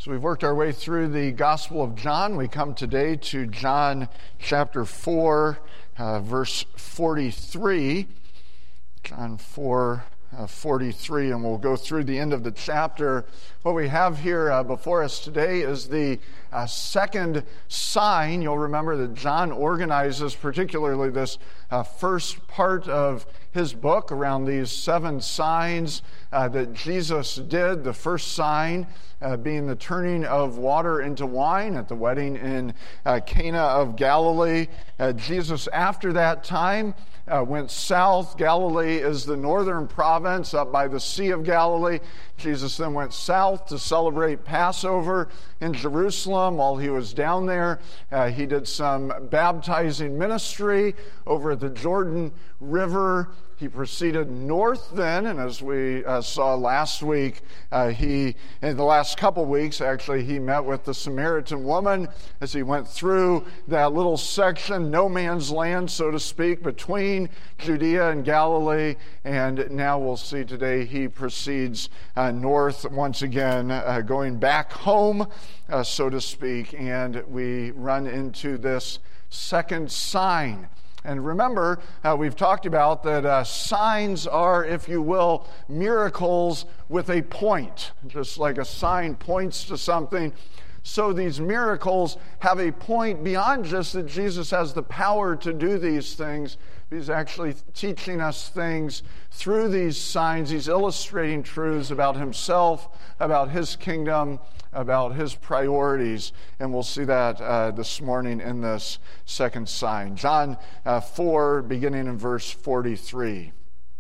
So we've worked our way through the Gospel of John. We come today to John chapter 4, verse 43. John 4, 43, and we'll go through the end of the chapter. What we have here before us today is the second sign. You'll remember that John organizes particularly this first part of his book around these 7 signs that Jesus did. The first sign being the turning of water into wine at the wedding in Cana of Galilee. Jesus, after that time, went south. Galilee is the northern province up by the Sea of Galilee. Jesus then went south to celebrate Passover in Jerusalem. While he was down there, he did some baptizing ministry over at the Jordan River. He proceeded north then, and as we saw last week, in the last couple weeks, actually, he met with the Samaritan woman as he went through that little section, no man's land, so to speak, between Judea and Galilee. And now we'll see today he proceeds north once again, going back home, so to speak, and we run into this second sign. And remember, we've talked about that signs are, if you will, miracles with a point. Just like a sign points to something, so these miracles have a point beyond just that Jesus has the power to do these things. He's actually teaching us things through these signs. He's illustrating truths about himself, about his kingdom, about his priorities. And we'll see that this morning in this second sign. John 4, beginning in verse 43.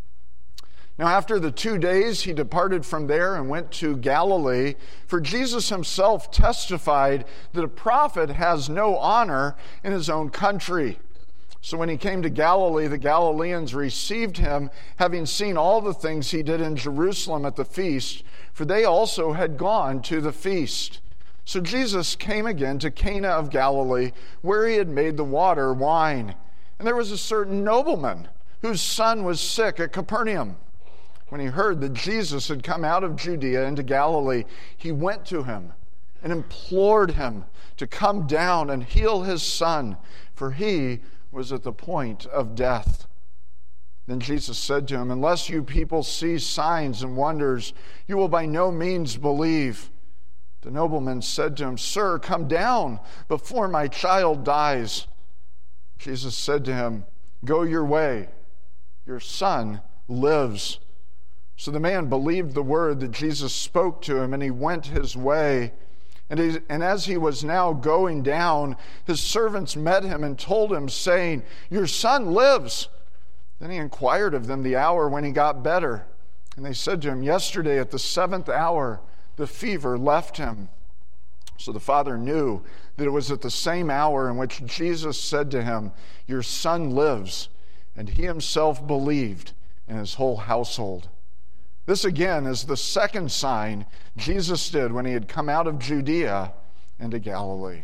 Now after the 2 days, he departed from there and went to Galilee, for Jesus himself testified that a prophet has no honor in his own country. So when he came to Galilee, the Galileans received him, having seen all the things he did in Jerusalem at the feast, for they also had gone to the feast. So Jesus came again to Cana of Galilee, where he had made the water wine. And there was a certain nobleman whose son was sick at Capernaum. When he heard that Jesus had come out of Judea into Galilee, he went to him and implored him to come down and heal his son, for he was at the point of death. Then Jesus said to him, "Unless you people see signs and wonders, you will by no means believe." The nobleman said to him, "Sir, come down before my child dies." Jesus said to him, "Go your way, your son lives." So the man believed the word that Jesus spoke to him, and he went his way. And as he was now going down, his servants met him and told him, saying, "Your son lives." Then he inquired of them the hour when he got better. And they said to him, "Yesterday at the 7th hour, the fever left him." So the father knew that it was at the same hour in which Jesus said to him, "Your son lives." And he himself believed, and his whole household. This again is the second sign Jesus did when he had come out of Judea into Galilee.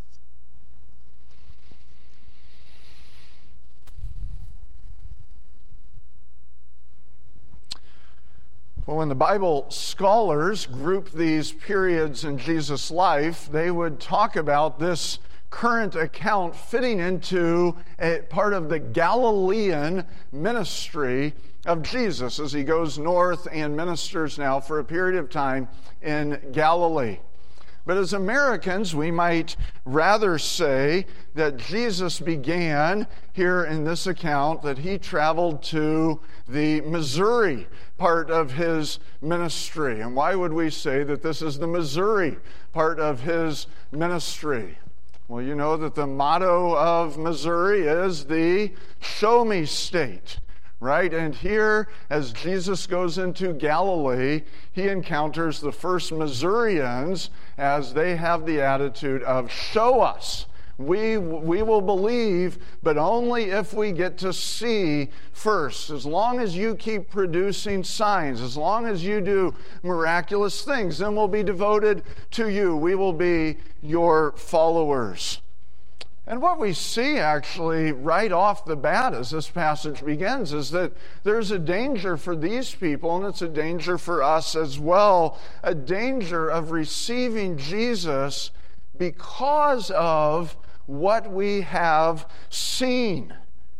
Well, when the Bible scholars group these periods in Jesus' life, they would talk about this current account fitting into a part of the Galilean ministry of Jesus as he goes north and ministers now for a period of time in Galilee. But as Americans, we might rather say that Jesus began here in this account that he traveled to the Missouri part of his ministry. And why would we say that this is the Missouri part of his ministry? Well, you know that the motto of Missouri is the Show Me State, right? And here, as Jesus goes into Galilee, he encounters the first Missourians as they have the attitude of, "Show us. We will believe, but only if we get to see first. As long as you keep producing signs, as long as you do miraculous things, then we'll be devoted to you. We will be your followers." And what we see actually right off the bat as this passage begins is that there's a danger for these people, and it's a danger for us as well, a danger of receiving Jesus because of what we have seen.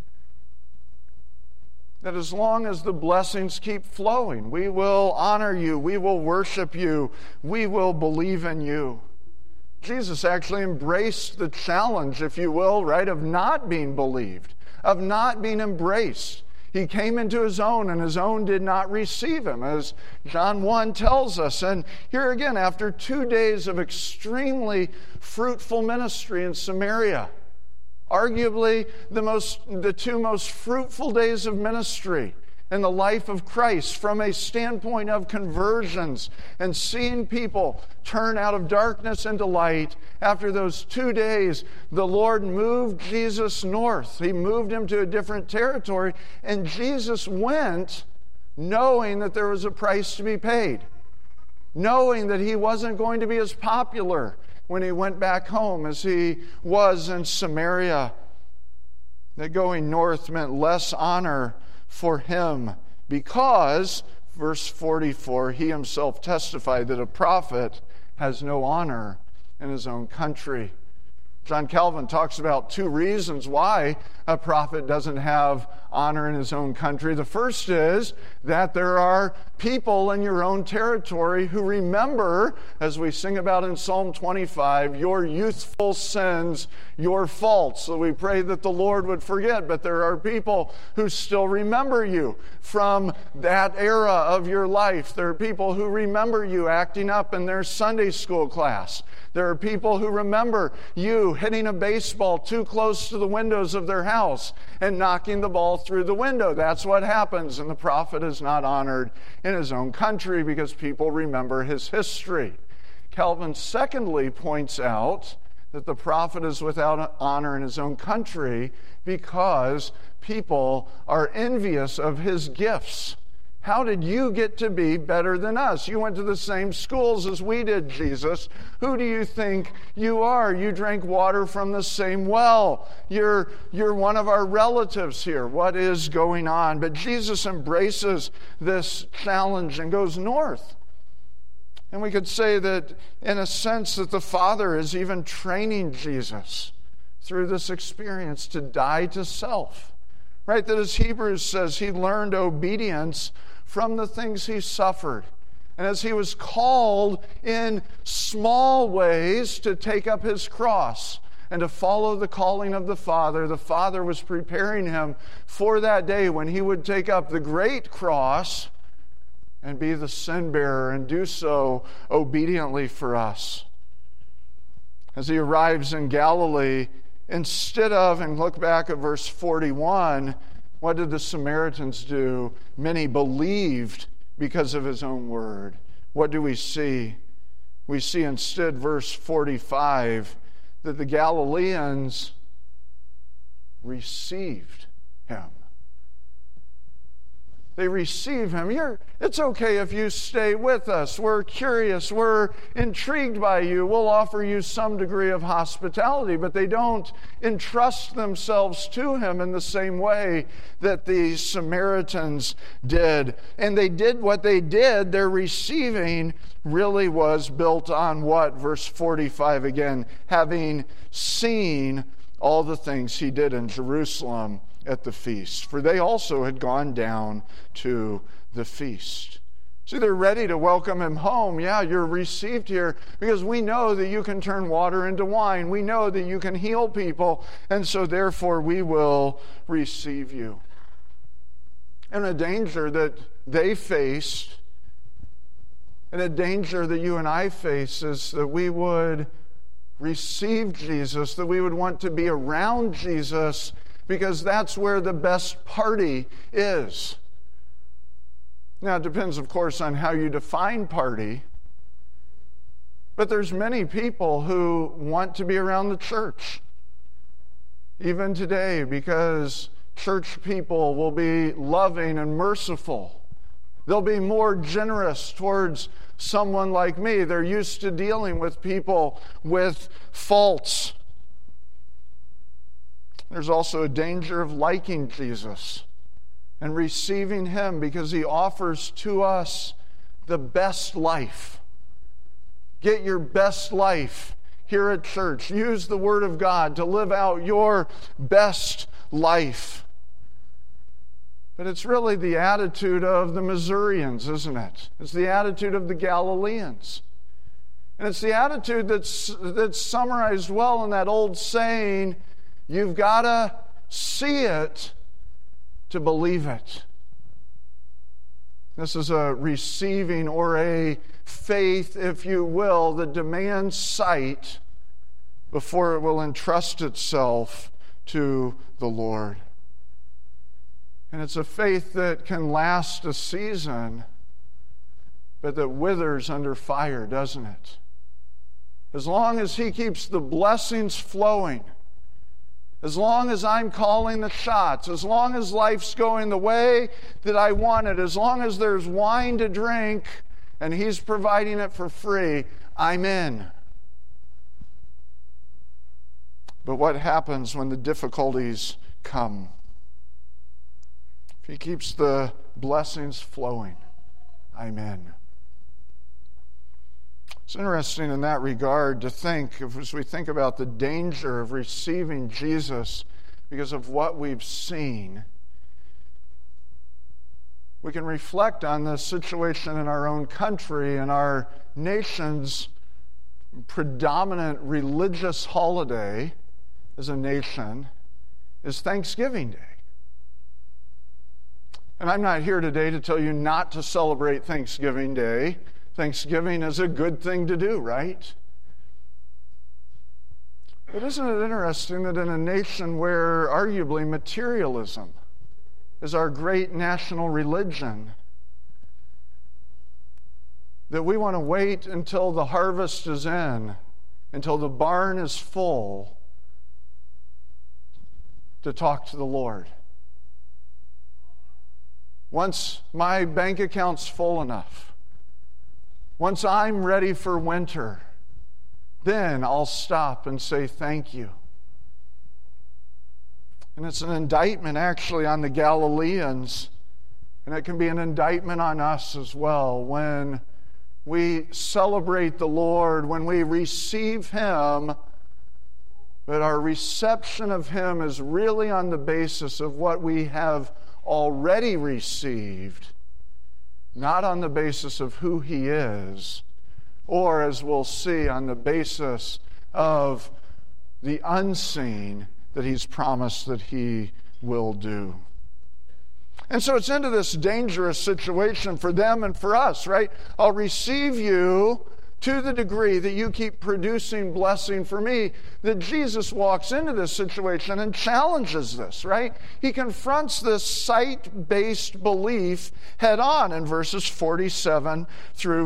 That as long as the blessings keep flowing, we will honor you, we will worship you, we will believe in you. Jesus actually embraced the challenge, if you will, right, of not being believed, of not being embraced. He came into his own, and his own did not receive him, as John 1 tells us. And here again, after 2 days of extremely fruitful ministry in Samaria, arguably the two most fruitful days of ministry in the life of Christ from a standpoint of conversions and seeing people turn out of darkness into light. After those 2 days, the Lord moved Jesus north. He moved him to a different territory, and Jesus went knowing that there was a price to be paid, knowing that he wasn't going to be as popular when he went back home as he was in Samaria. That going north meant less honor for him because, verse 44, he himself testified that a prophet has no honor in his own country. John Calvin talks about 2 reasons why a prophet doesn't have honor in his own country. The first is that there are people in your own territory who remember, as we sing about in Psalm 25, your youthful sins, your faults. So we pray that the Lord would forget, but there are people who still remember you from that era of your life. There are people who remember you acting up in their Sunday school class. There are people who remember you hitting a baseball too close to the windows of their house and knocking the ball through the window. That's what happens, and the prophet is not honored in his own country because people remember his history. Calvin secondly points out that the prophet is without honor in his own country because people are envious of his gifts. How did you get to be better than us? You went to the same schools as we did, Jesus. Who do you think you are? You drank water from the same well. You're one of our relatives here. What is going on? But Jesus embraces this challenge and goes north. And we could say that, in a sense, that the Father is even training Jesus through this experience to die to self. Right? That, as Hebrews says, he learned obedience from the things he suffered. And as he was called in small ways to take up his cross and to follow the calling of the Father was preparing him for that day when he would take up the great cross and be the sin bearer and do so obediently for us. As he arrives in Galilee, instead of, and look back at verse 41, what did the Samaritans do? Many believed because of his own word. What do we see? We see instead, verse 45, that the Galileans received him. They receive him. It's okay if you stay with us. We're curious. We're intrigued by you. We'll offer you some degree of hospitality. But they don't entrust themselves to him in the same way that the Samaritans did. And they did what they did. Their receiving really was built on what? Verse 45 again. Having seen all the things he did in Jerusalem at the feast, for they also had gone down to the feast. See, they're ready to welcome him home. Yeah, you're received here because we know that you can turn water into wine. We know that you can heal people, and so therefore we will receive you. And a danger that they faced, and a danger that you and I face, is that we would receive Jesus, that we would want to be around Jesus, because that's where the best party is. Now, it depends, of course, on how you define party. But there's many people who want to be around the church, even today, because church people will be loving and merciful. They'll be more generous towards someone like me. They're used to dealing with people with faults. There's also a danger of liking Jesus and receiving him because he offers to us the best life. Get your best life here at church. Use the Word of God to live out your best life. But it's really the attitude of the Missourians, isn't it? It's the attitude of the Galileans. And it's the attitude that's summarized well in that old saying, you've got to see it to believe it. This is a receiving or a faith, if you will, that demands sight before it will entrust itself to the Lord. And it's a faith that can last a season, but that withers under fire, doesn't it? As long as he keeps the blessings flowing, as long as I'm calling the shots, as long as life's going the way that I want it, as long as there's wine to drink and he's providing it for free, I'm in. But what happens when the difficulties come? If he keeps the blessings flowing, I'm in. It's interesting in that regard to think, as we think about the danger of receiving Jesus because of what we've seen, we can reflect on the situation in our own country and our nation's predominant religious holiday as a nation is Thanksgiving Day. And I'm not here today to tell you not to celebrate Thanksgiving Day. Thanksgiving is a good thing to do, right? But isn't it interesting that in a nation where arguably materialism is our great national religion, that we want to wait until the harvest is in, until the barn is full, to talk to the Lord? Once my bank account's full enough, once I'm ready for winter, then I'll stop and say thank you. And it's an indictment actually on the Galileans, and it can be an indictment on us as well when we celebrate the Lord, when we receive him, but our reception of him is really on the basis of what we have already received, not on the basis of who he is, or, as we'll see, on the basis of the unseen that he's promised that he will do. And so it's into this dangerous situation for them and for us, right? I'll receive you to the degree that you keep producing blessing for me, that Jesus walks into this situation and challenges this, right? He confronts this sight-based belief head on in verses 47 through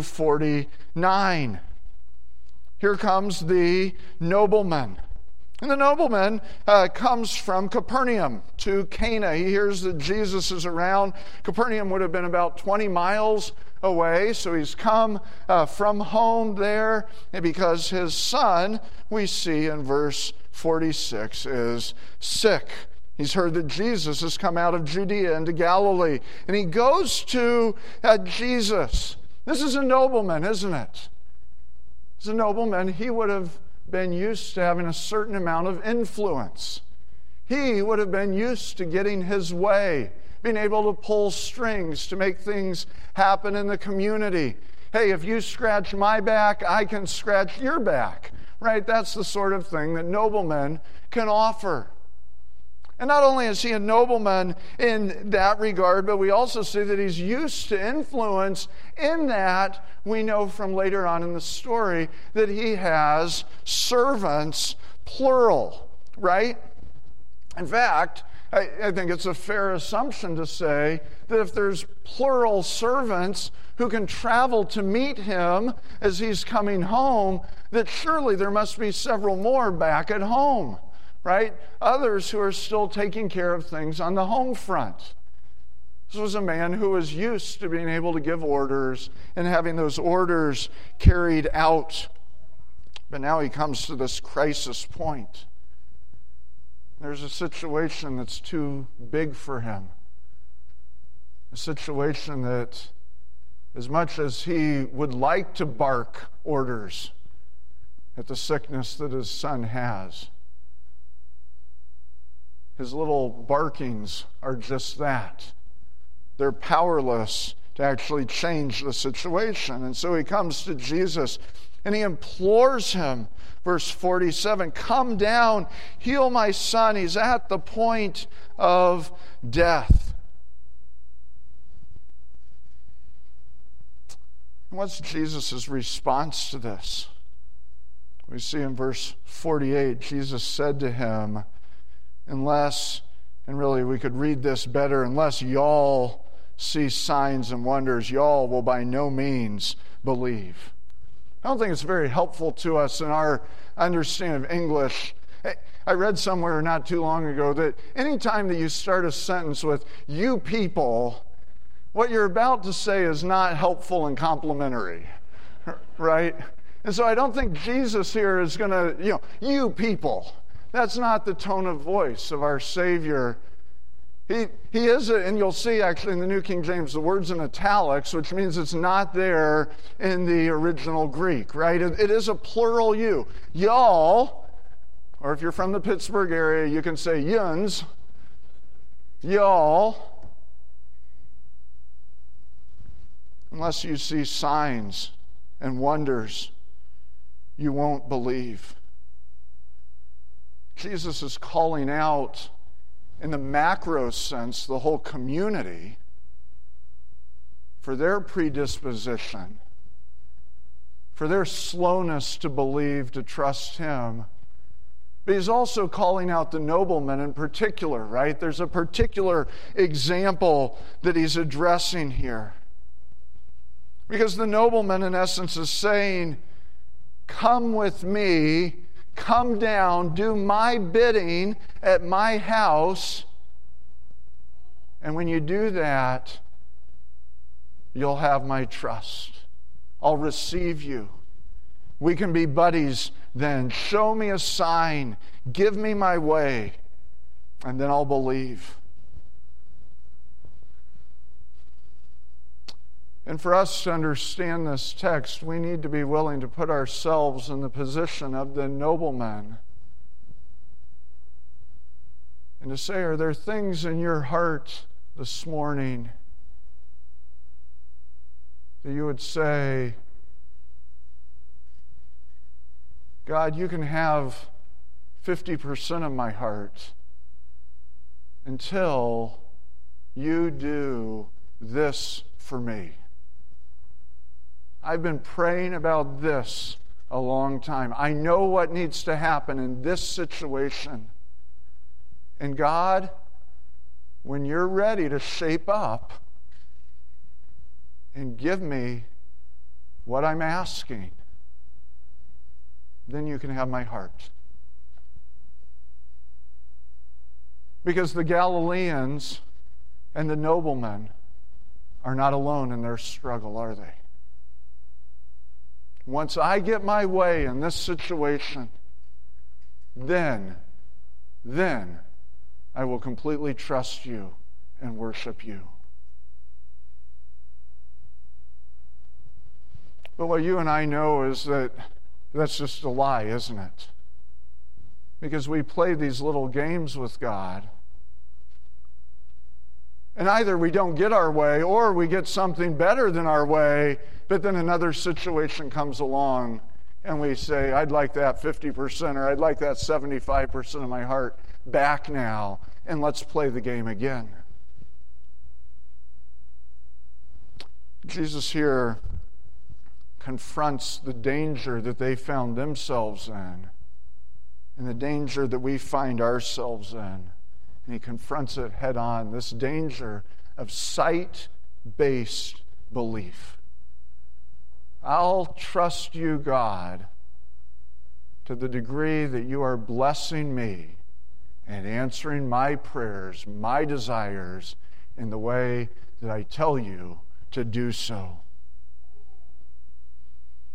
49. Here comes the nobleman. And the nobleman comes from Capernaum to Cana. He hears that Jesus is around. Capernaum would have been about 20 miles away, so he's come from home there, and because his son, we see in verse 46, is sick. He's heard that Jesus has come out of Judea into Galilee, and he goes to Jesus. This is a nobleman, isn't it? As a nobleman, he would have been used to having a certain amount of influence. He would have been used to getting his way, being able to pull strings to make things happen in the community. Hey, if you scratch my back, I can scratch your back, right? That's the sort of thing that noblemen can offer. And not only is he a nobleman in that regard, but we also see that he's used to influence in that we know from later on in the story that he has servants, plural, right? In fact, I think it's a fair assumption to say that if there's plural servants who can travel to meet him as he's coming home, that surely there must be several more back at home, right? Others who are still taking care of things on the home front. This was a man who was used to being able to give orders and having those orders carried out. But now he comes to this crisis point. There's a situation that's too big for him. A situation that, as much as he would like to bark orders at the sickness that his son has, his little barkings are just that. They're powerless to actually change the situation. And so he comes to Jesus and he implores him, verse 47, come down, heal my son. He's at the point of death. And what's Jesus' response to this? We see in verse 48, Jesus said to him, unless, and really we could read this better, unless y'all see signs and wonders, y'all will by no means believe. I don't think it's very helpful to us in our understanding of English. I read somewhere not too long ago that anytime that you start a sentence with "you people," what you're about to say is not helpful and complimentary, right? And so I don't think Jesus here is going to, you people. That's not the tone of voice of our Savior. He is, and you'll see actually in the New King James, the word's in italics, which means it's not there in the original Greek, right? It is a plural you. Y'all, or if you're from the Pittsburgh area, you can say yuns. Y'all, unless you see signs and wonders, you won't believe. Jesus is calling out, in the macro sense, the whole community for their predisposition, for their slowness to believe, to trust him. But he's also calling out the nobleman in particular, right? There's a particular example that he's addressing here. Because the nobleman, in essence, is saying, come with me, come down, do my bidding at my house, and when you do that, you'll have my trust. I'll receive you. We can be buddies then. Show me a sign. Give me my way, and then I'll believe. And for us to understand this text, we need to be willing to put ourselves in the position of the nobleman. And to say, are there things in your heart this morning that you would say, God, you can have 50% of my heart until you do this for me. I've been praying about this a long time. I know what needs to happen in this situation. And God, when you're ready to shape up and give me what I'm asking, then you can have my heart. Because the Galileans and the noblemen are not alone in their struggle, are they? Once I get my way in this situation, then I will completely trust you and worship you. But what you and I know is that that's just a lie, isn't it? Because we play these little games with God. And either we don't get our way or we get something better than our way, but then another situation comes along and we say, I'd like that 50% or I'd like that 75% of my heart back now, and let's play the game again. Jesus here confronts the danger that they found themselves in and the danger that we find ourselves in. And he confronts it head on, this danger of sight-based belief. I'll trust you, God, to the degree that you are blessing me and answering my prayers, my desires, in the way that I tell you to do so.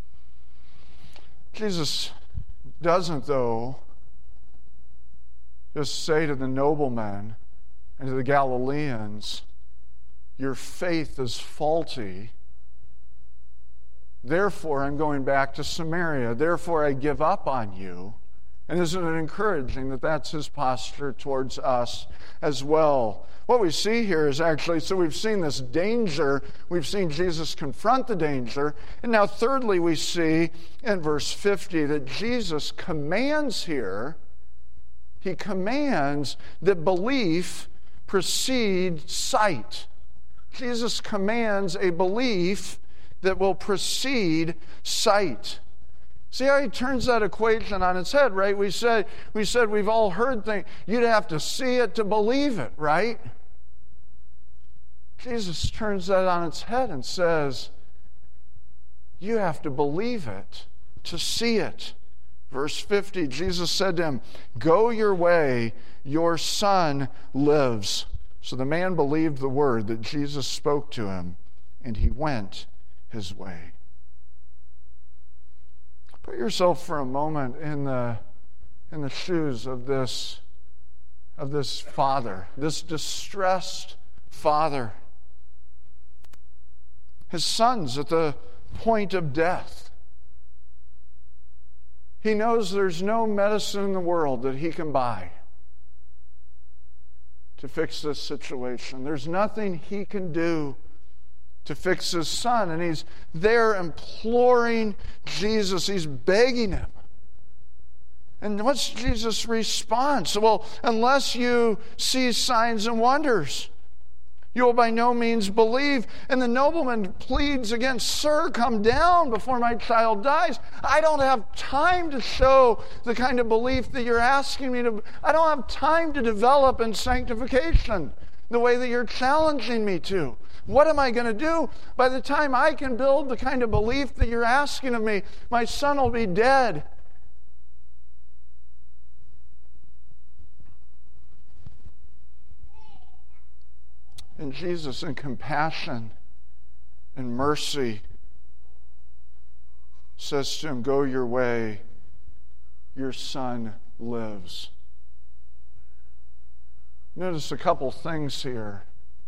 Jesus doesn't, though, just say to the noblemen and to the Galileans, your faith is faulty. Therefore, I'm going back to Samaria. Therefore, I give up on you. And isn't it encouraging that that's his posture towards us as well? What we see here is actually, so we've seen this danger, we've seen Jesus confront the danger, and now thirdly we see in verse 50 that Jesus commands here, he commands that belief precede sight. Jesus commands a belief that will precede sight. See how he turns that equation on its head, right? We said we've all heard things. You'd have to see it to believe it, right? Jesus turns that on its head and says, you have to believe it to see it. Verse 50, Jesus said to him, go your way, your son lives. So the man believed the word that Jesus spoke to him, and he went his way. Put yourself for a moment in the shoes of this father, this distressed father. His son's at the point of death. He knows there's no medicine in the world that he can buy to fix this situation. There's nothing he can do to fix his son. And he's there imploring Jesus. He's begging him. And what's Jesus' response? Well, unless you see signs and wonders, you will by no means believe. And the nobleman pleads again, sir, come down before my child dies. I don't have time to show the kind of belief that you're asking me to. I don't have time to develop in sanctification the way that you're challenging me to. What am I going to do? By the time I can build the kind of belief that you're asking of me, my son will be dead. And Jesus, in compassion and mercy, says to him, go your way, your son lives. Notice a couple things here.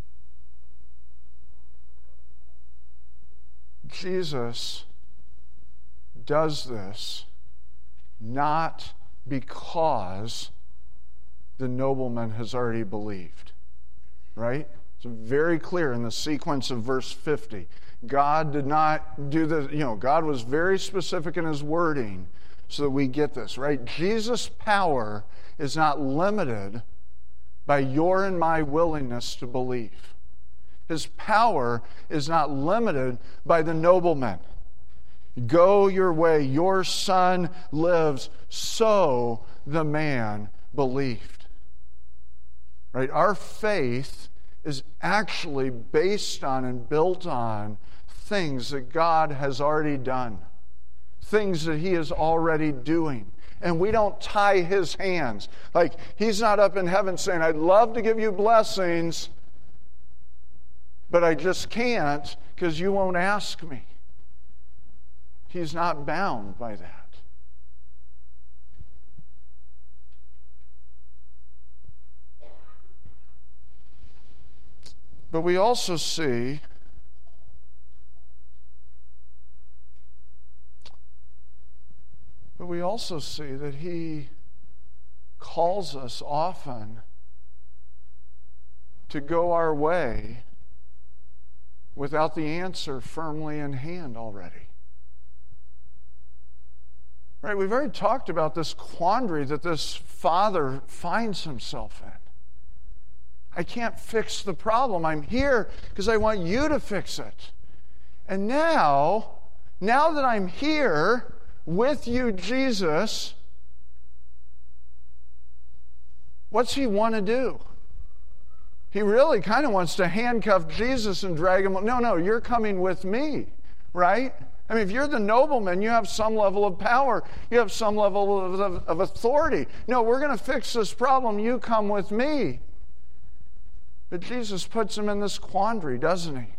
Jesus does this not because the nobleman has already believed, right? It's very clear in the sequence of verse 50. God did not do this, God was very specific in his wording so that we get this, right? Jesus' power is not limited by your and my willingness to believe. His power is not limited by the nobleman. Go your way, your son lives. So the man believed. Right? Our faith is actually based on and built on things that God has already done, things that he is already doing. And we don't tie his hands. Like, he's not up in heaven saying, I'd love to give you blessings, but I just can't because you won't ask me. He's not bound by that. But we also see that he calls us often to go our way without the answer firmly in hand already. Right? We've already talked about this quandary that this father finds himself in. I can't fix the problem. I'm here because I want you to fix it. And now that I'm here with you, Jesus, what's he want to do? He really kind of wants to handcuff Jesus and drag him. No, you're coming with me, right? I mean, if you're the nobleman, you have some level of power. You have some level of authority. No, we're going to fix this problem. You come with me. But Jesus puts him in this quandary, doesn't he?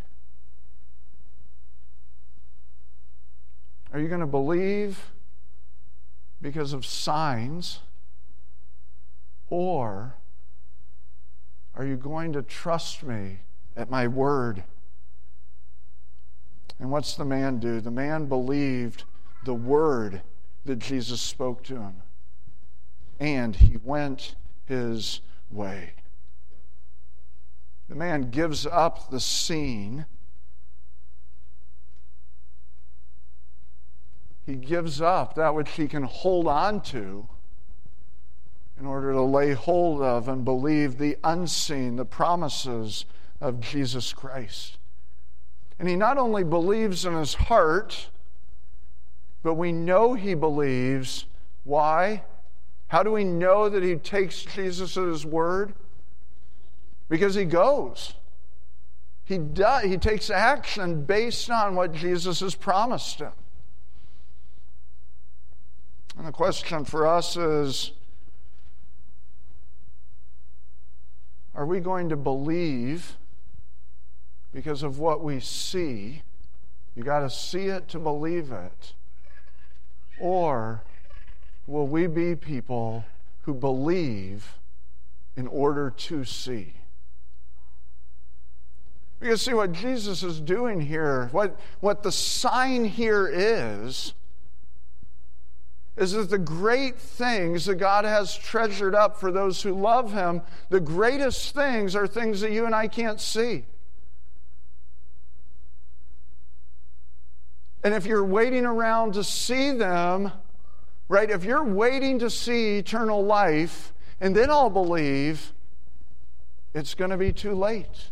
Are you going to believe because of signs? Or are you going to trust me at my word? And what's the man do? The man believed the word that Jesus spoke to him, and he went his way. The man gives up the scene. He gives up that which he can hold on to in order to lay hold of and believe the unseen, the promises of Jesus Christ. And he not only believes in his heart, but we know he believes. Why? How do we know that he takes Jesus at his word? Because he goes. He takes action based on what Jesus has promised him. And the question for us is, are we going to believe because of what we see? You got to see it to believe it. Or will we be people who believe in order to see? Because see what Jesus is doing here, what the sign here is that the great things that God has treasured up for those who love him, the greatest things are things that you and I can't see. And if you're waiting around to see them, right, if you're waiting to see eternal life, and then I'll believe, it's going to be too late.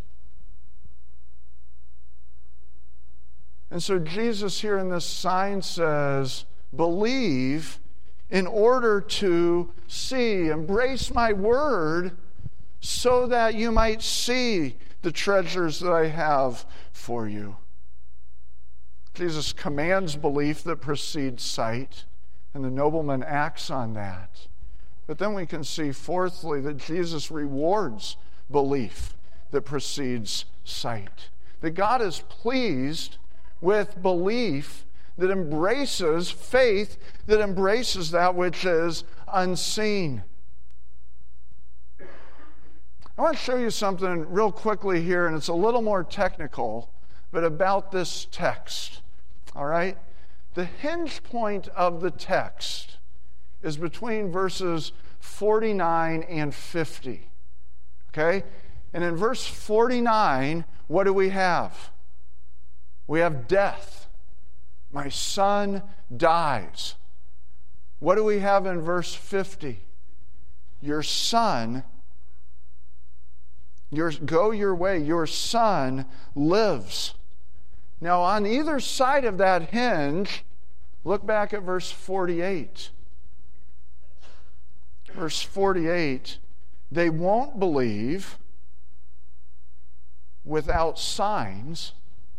And so Jesus here in this sign says, believe in order to see. Embrace my word so that you might see the treasures that I have for you. Jesus commands belief that precedes sight, and the nobleman acts on that. But then we can see, fourthly, that Jesus rewards belief that precedes sight. That God is pleased with belief that embraces faith, that embraces that which is unseen. I want to show you something real quickly here, and it's a little more technical, but about this text. All right? The hinge point of the text is between verses 49 and 50. Okay? And in verse 49, what do we have? We have death. My son dies. What do we have in verse 50? Your son, go your way, your son lives. Now, on either side of that hinge, look back at verse 48. Verse 48, they won't believe without signs.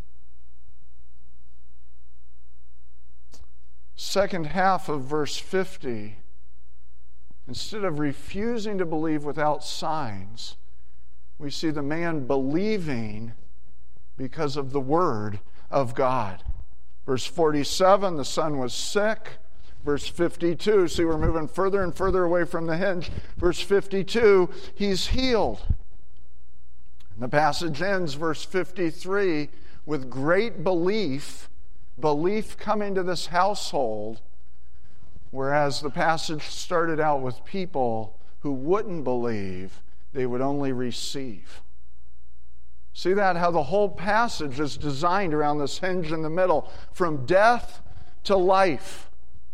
Second half of verse 50, instead of refusing to believe without signs, we see the man believing because of the word of God. Verse 47, the son was sick. Verse 52, see, we're moving further and further away from the hinge. Verse 52, he's healed. And the passage ends, verse 53, with great belief coming to this household, whereas the passage started out with people who wouldn't believe, they would only receive. See that? How the whole passage is designed around this hinge in the middle, from death to life.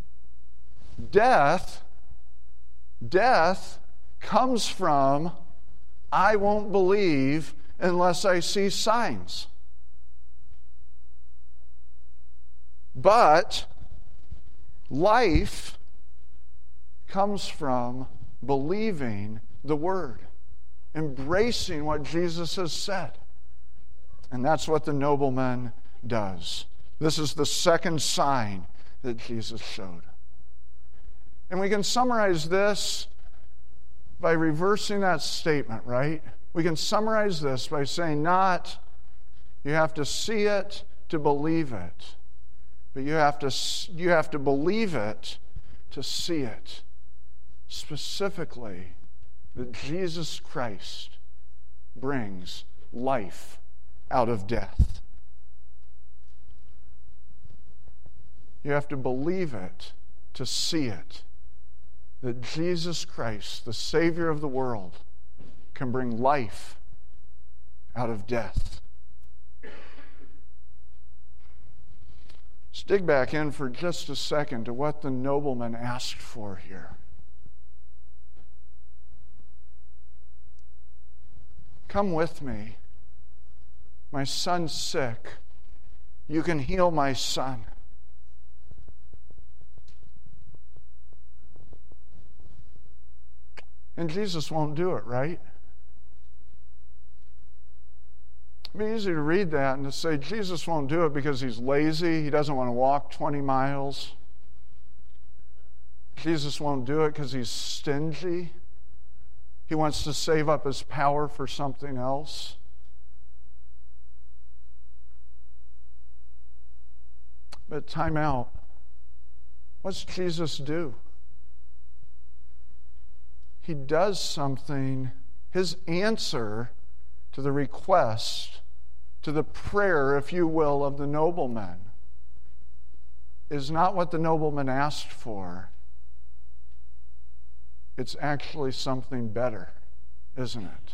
Death comes from, I won't believe unless I see signs. But life comes from believing the word, embracing what Jesus has said. And that's what the nobleman does. This is the second sign that Jesus showed. And we can summarize this by reversing that statement, right? We can summarize this by saying not you have to see it to believe it, but you have to believe it to see it. Specifically, that Jesus Christ brings life out of death. You have to believe it to see it, that Jesus Christ, the Savior of the world, can bring life out of death. Let's dig back in for just a second to what the nobleman asked for here. Come with me. My son's sick. You can heal my son. And Jesus won't do it, right? It'd be easy to read that and to say Jesus won't do it because he's lazy. He doesn't want to walk 20 miles. Jesus won't do it because he's stingy. He wants to save up his power for something else. But time out. What's Jesus do? He does something. His answer to the request, to the prayer, if you will, of the nobleman is not what the nobleman asked for. It's actually something better, isn't it?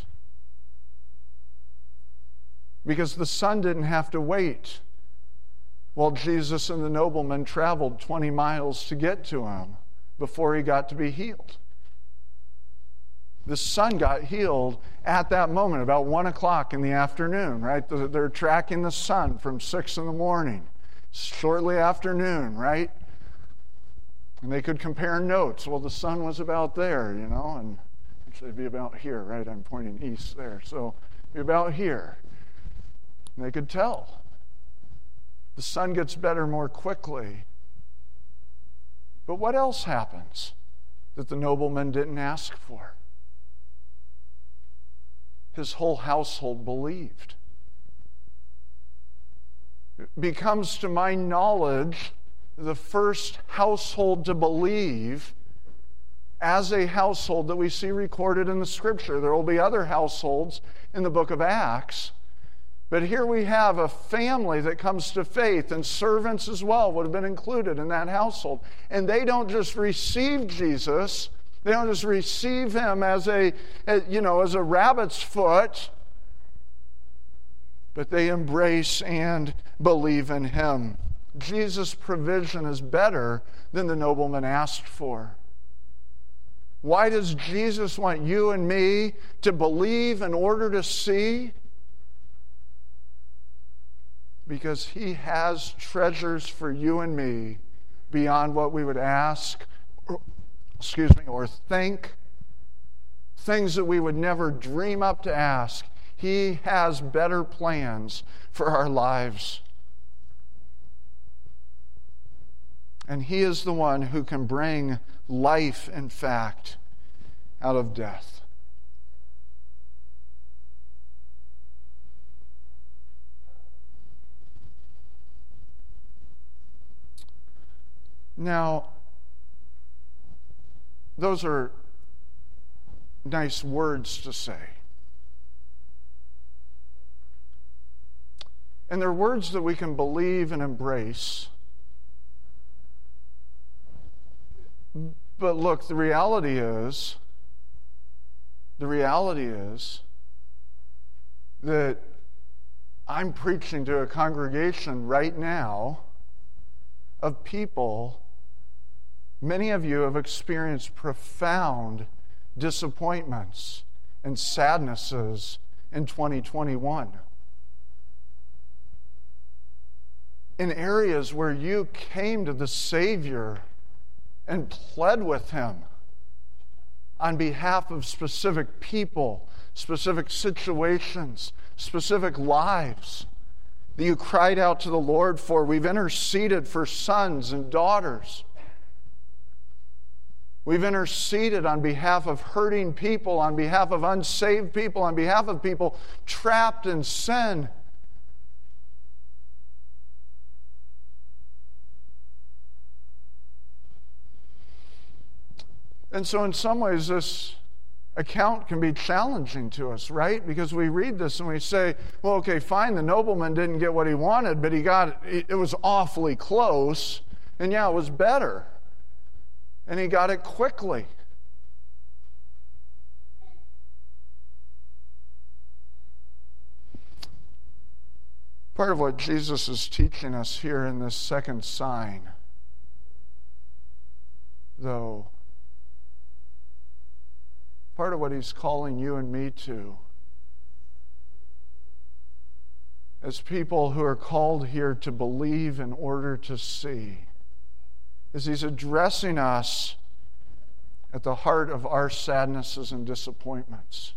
Because the son didn't have to wait while Jesus and the nobleman traveled 20 miles to get to him before he got to be healed. The son got healed at that moment, about 1 o'clock in the afternoon, right? They're tracking the sun from 6 in the morning, shortly after noon, right? And they could compare notes. Well, the sun was about there, and actually it'd be about here, right? I'm pointing east there. So it'd be about here. And they could tell. The sun gets better more quickly. But what else happens that the nobleman didn't ask for? His whole household believed. It becomes, to my knowledge, the first household to believe as a household that we see recorded in the Scripture. There will be other households in the book of Acts. But here we have a family that comes to faith, and servants as well would have been included in that household. And they don't just receive Jesus. They don't just receive him as a rabbit's foot, but they embrace and believe in him. Jesus' provision is better than the nobleman asked for. Why does Jesus want you and me to believe in order to see? Because he has treasures for you and me beyond what we would ask or think, things that we would never dream up to ask. He has better plans for our lives. And he is the one who can bring life, in fact, out of death. Now, those are nice words to say. And they're words that we can believe and embrace. But look, the reality is that I'm preaching to a congregation right now of people. Many of you have experienced profound disappointments and sadnesses in 2021. In areas where you came to the Savior and pled with him on behalf of specific people, specific situations, specific lives that you cried out to the Lord for. We've interceded for sons and daughters. We've interceded on behalf of hurting people, on behalf of unsaved people, on behalf of people trapped in sin. And so in some ways, this account can be challenging to us, right? Because we read this and we say, well, okay, fine, the nobleman didn't get what he wanted, but it was awfully close, and yeah, it was better. And he got it quickly. Part of what Jesus is teaching us here in this second sign, though, part of what he's calling you and me to, as people who are called here to believe in order to see, is he's addressing us at the heart of our sadnesses and disappointments.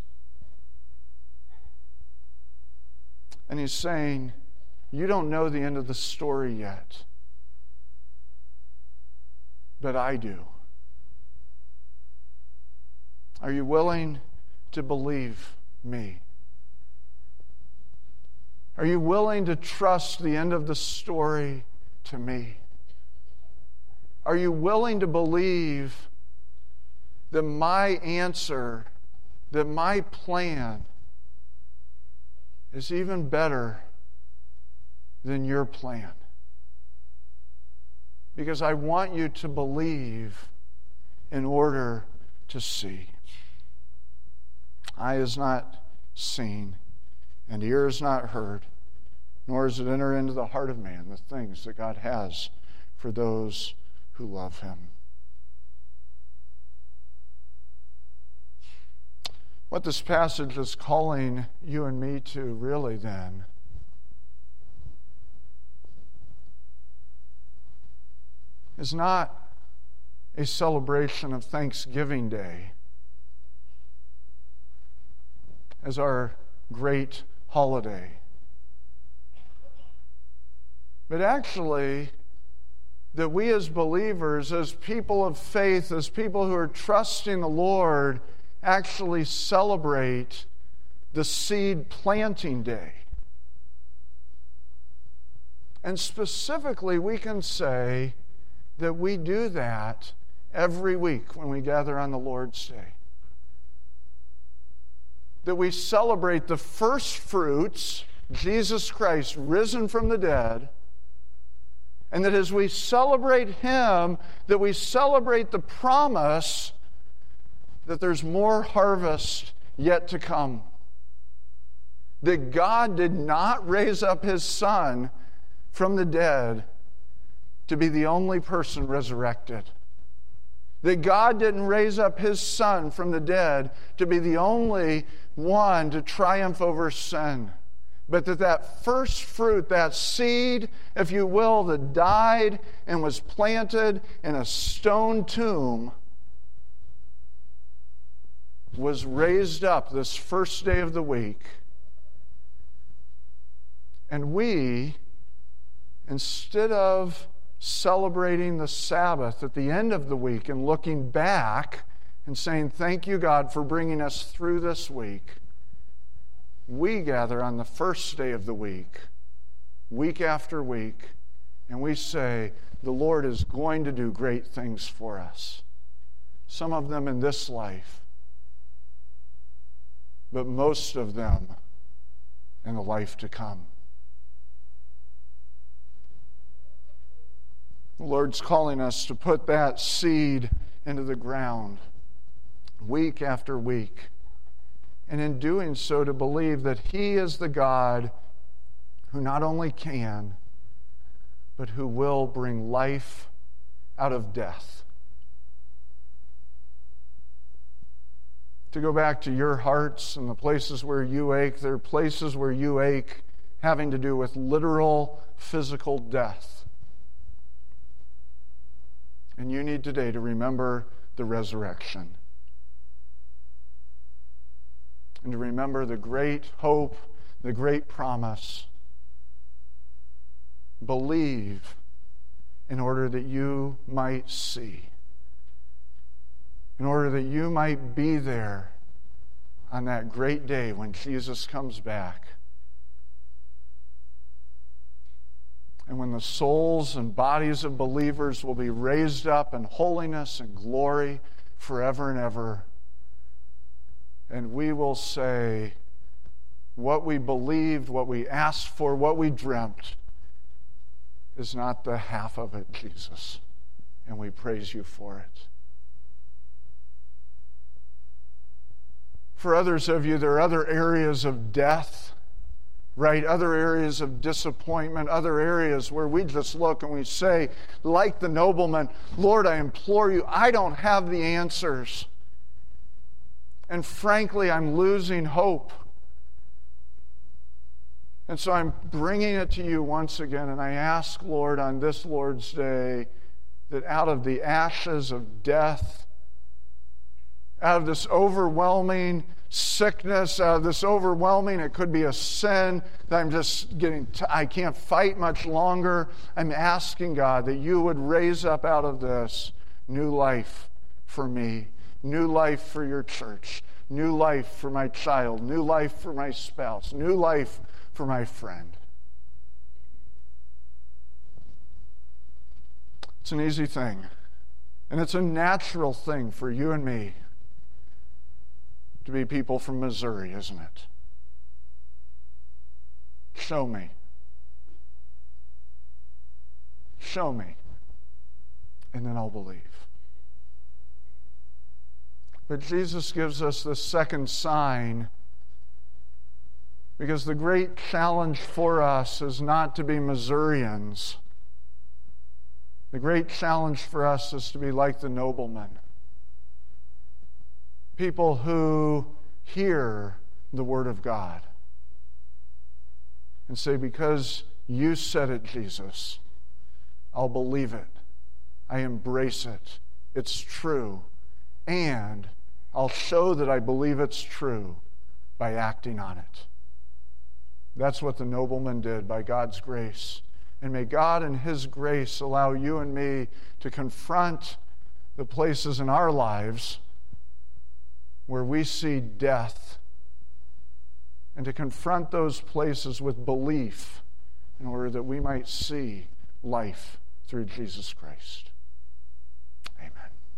And he's saying, you don't know the end of the story yet, but I do. Are you willing to believe me? Are you willing to trust the end of the story to me? Are you willing to believe that my answer, that my plan is even better than your plan? Because I want you to believe in order to see. Eye is not seen, and ear is not heard, nor does it enter into the heart of man the things that God has for those who love him. What this passage is calling you and me to really then is not a celebration of Thanksgiving Day as our great holiday, but actually that we as believers, as people of faith, as people who are trusting the Lord, actually celebrate the seed planting day. And specifically, we can say that we do that every week when we gather on the Lord's Day. That we celebrate the first fruits, Jesus Christ risen from the dead, and that as we celebrate him, that we celebrate the promise that there's more harvest yet to come. That God did not raise up his Son from the dead to be the only person resurrected. That God didn't raise up his Son from the dead to be the only one to triumph over sin. But that first fruit, that seed, if you will, that died and was planted in a stone tomb, was raised up this first day of the week. And we, instead of celebrating the Sabbath at the end of the week and looking back and saying, thank you, God, for bringing us through this week, we gather on the first day of the week after week, and we say, the Lord is going to do great things for us. Some of them in this life, but most of them in the life to come. The Lord's calling us to put that seed into the ground week after week. And in doing so, to believe that he is the God who not only can, but who will bring life out of death. To go back to your hearts and the places where you ache, there are places where you ache having to do with literal physical death. And you need today to remember the resurrection. And to remember the great hope, the great promise. Believe in order that you might see. In order that you might be there on that great day when Jesus comes back. And when the souls and bodies of believers will be raised up in holiness and glory forever and ever. and we will say what we believed, what we asked for, what we dreamt is not the half of it, Jesus. And we praise you for it. For others of you, there are other areas of death, right? Other areas of disappointment, other areas where we just look and we say, like the nobleman, Lord, I implore you, I don't have the answers. And frankly, I'm losing hope. And so I'm bringing it to you once again, and I ask, Lord, on this Lord's Day, that out of the ashes of death, out of this overwhelming sickness, out of this overwhelming, it could be a sin that I'm just I can't fight much longer. I'm asking God that you would raise up out of this new life for me, new life for your church, new life for my child, new life for my spouse, new life for my friend. It's an easy thing, and it's a natural thing for you and me to be people from Missouri, isn't it? Show me. Show me, and then I'll believe. But Jesus gives us the second sign, because the great challenge for us is not to be Missourians. The great challenge for us is to be like the nobleman. People who hear the Word of God and say, because you said it, Jesus, I'll believe it. I embrace it. It's true. And I'll show that I believe it's true by acting on it. That's what the nobleman did by God's grace. And may God in His grace allow you and me to confront the places in our lives where we see death, and to confront those places with belief in order that we might see life through Jesus Christ. Amen.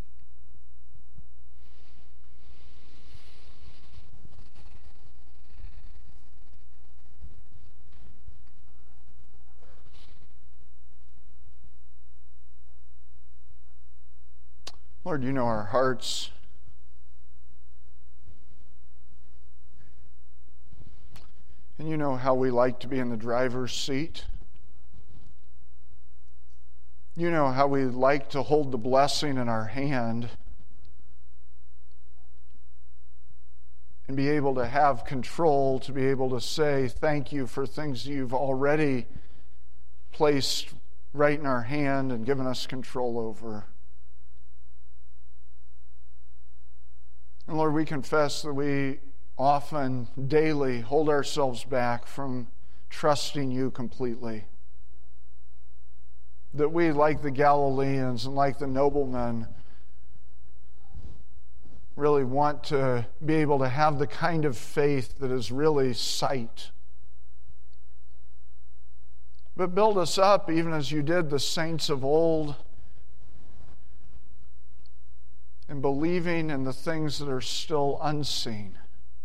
Lord, you know our hearts. And you know how we like to be in the driver's seat. You know how we like to hold the blessing in our hand and be able to have control, to be able to say thank you for things you've already placed right in our hand and given us control over. And Lord, we confess that we often, daily, hold ourselves back from trusting you completely. That we, like the Galileans and like the noblemen, really want to be able to have the kind of faith that is really sight. But build us up even as you did the saints of old, in believing in the things that are still unseen.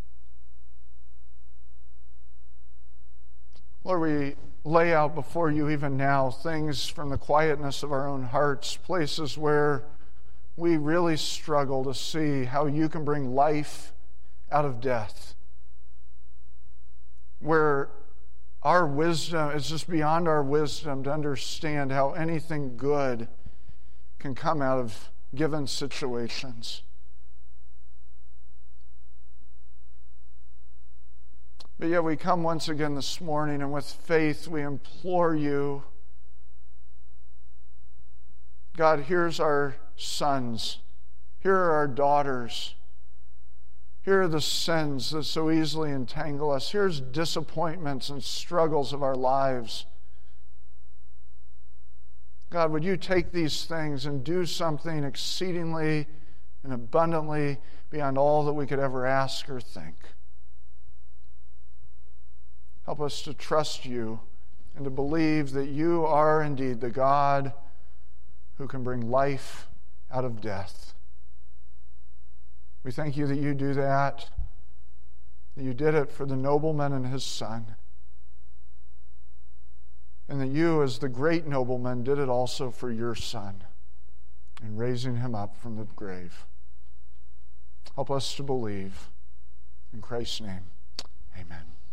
Lord, we lay out before you even now things from the quietness of our own hearts, places where we really struggle to see how you can bring life out of death, where our wisdom is just beyond our wisdom to understand how anything good can come out of given situations. But yet we come once again this morning, and with faith we implore you, God, here's our sons. Here are our daughters. Here are the sins that so easily entangle us. Here's disappointments and struggles of our lives. God, would you take these things and do something exceedingly and abundantly beyond all that we could ever ask or think? Help us to trust you and to believe that you are indeed the God who can bring life out of death. We thank you that you do that. that you did it for the nobleman and his son, and that you, as the great nobleman, did it also for your son in raising him up from the grave. Help us to believe. In Christ's name, amen.